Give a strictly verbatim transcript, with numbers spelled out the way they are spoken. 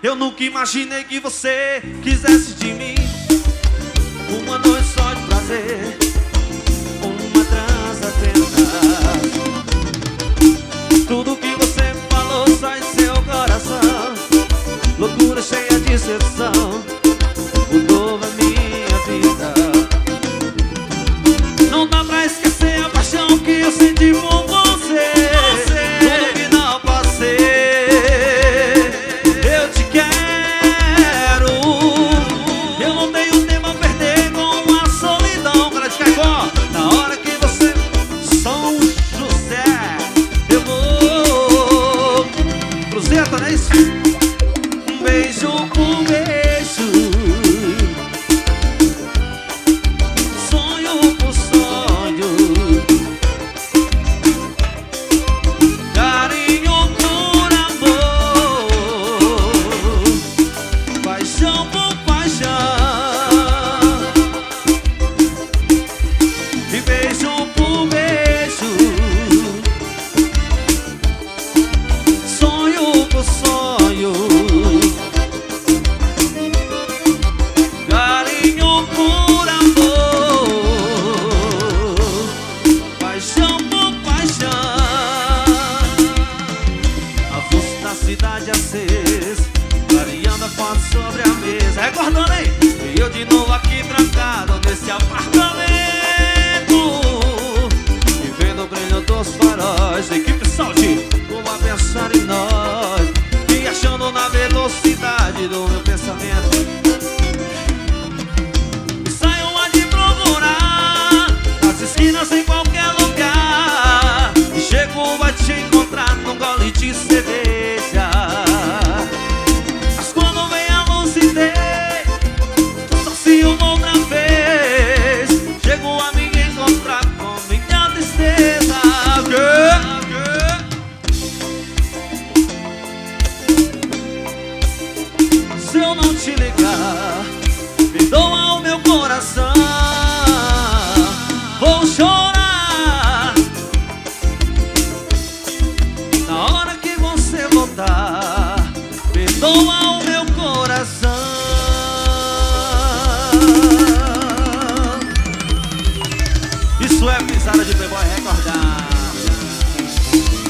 Eu nunca imaginei que você quisesse de mim uma noite só de prazer, uma transa tenaz. Tudo que você falou sai em seu coração, loucura cheia de sedução, mudou a minha vida. Não dá pra esquecer a paixão que eu senti por você. Tudo que não passei, eu te quero. Eu não tenho tempo a perder com a solidão. Cara de Caicó, na hora que você São José, eu vou Cruzeta, não é isso? Um beijo por beijo, sonho por sonho, carinho por amor, paixão por paixão. E beijo por beijo, sonho por sonho, carinho por amor, paixão por paixão. A luz da cidade acesa, clareando a foto sobre a mesa. Recordando, hein? E eu de novo aqui trancado nesse apartamento, e vendo o brilho dos faróis. Equipe Saúde, uma pensar em nós, viajando na velocidade do meu pensamento. E saio a te procurar nas esquinas, em qualquer lugar, e chego a te encontrar num gole de cerveja. Mas quando vem a lucidez, só ciúmo outra vez, chego a me encontrar com minha tristeza. Se eu não te ligar, perdoa o meu coração, vou chorar na hora que você voltar. Perdoa o meu coração. Isso é pisada de Playboy recordar.